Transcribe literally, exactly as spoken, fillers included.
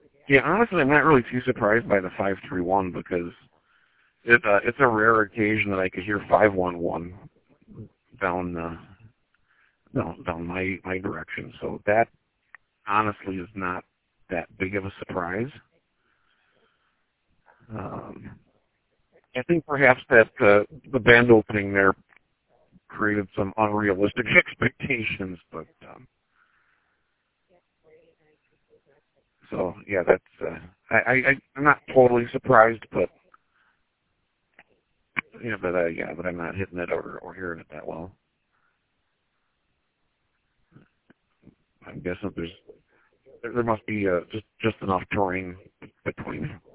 Yeah, honestly, I'm not really too surprised by the five three one because it, uh, it's a rare occasion that I could hear five one one down uh, down, down my, my direction. So that honestly is not that big of a surprise. Um, I think perhaps that uh, the band opening there created some unrealistic expectations, but um, so yeah, that's uh, I, I I'm not totally surprised, but yeah, but uh, yeah, but I'm not hitting it or, or hearing it that well. I'm guessing there's there, there must be uh, just just enough touring between